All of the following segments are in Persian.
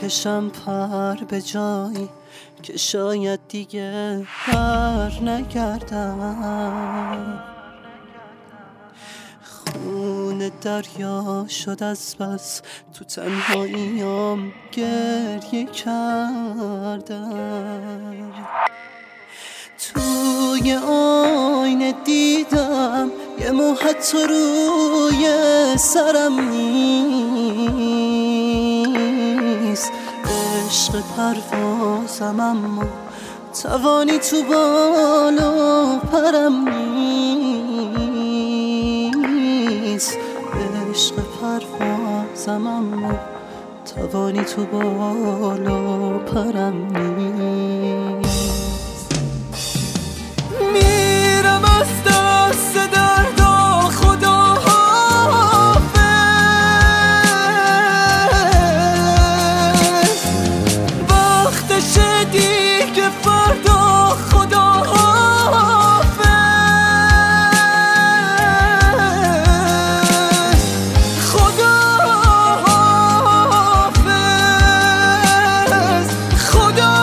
بکشم پر به جایی که شاید دیگه بر نگردم. خون دریا شد از بس تو تنهاییام گریه کردم. توی آینه دیدم یه مو حتی روی سرم نیست. عشق پروازم اما توانی تو بالا پرم نیست. عشق پروازم اما توانی تو بالا پرم نیست. میرم از دست درد و خدا حافظ. وقتش دیگه فردا خدا حافظ. خدا حافظ. خدا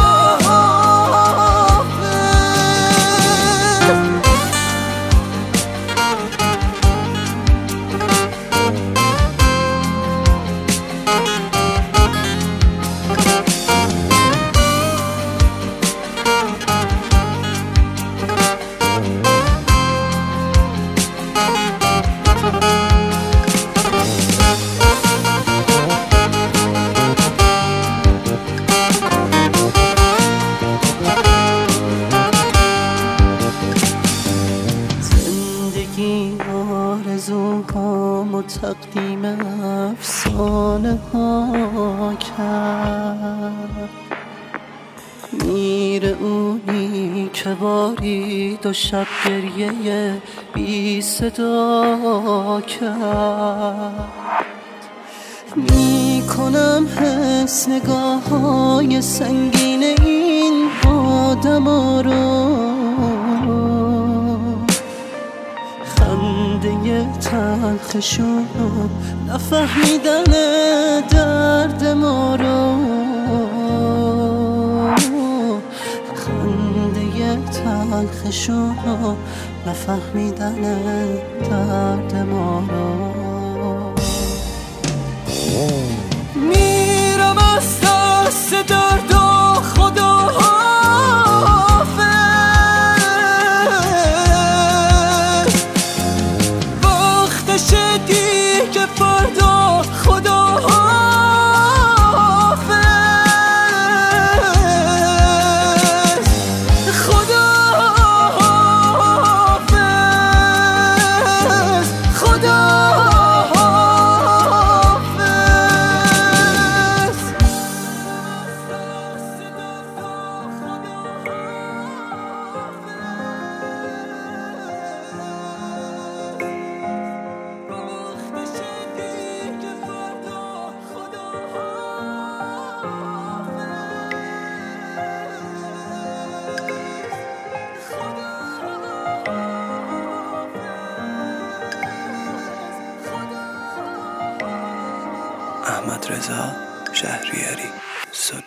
آرزوهامو تقدیم افسانه ها کرد. میره اونی که بارید و شب گریه بی صدا کرد. میکنم حس نگاه های سنگین این آدم رو، خنده تلخشون نفهمیدن درد ما رو. خنده تلخشون نفهمیدن درد ما رو. میرم از دست درد و خدا حافظ. وقتش دیگه فردا خدا حافظ. خدا حافظ. خدا احمدرضا شهریاری.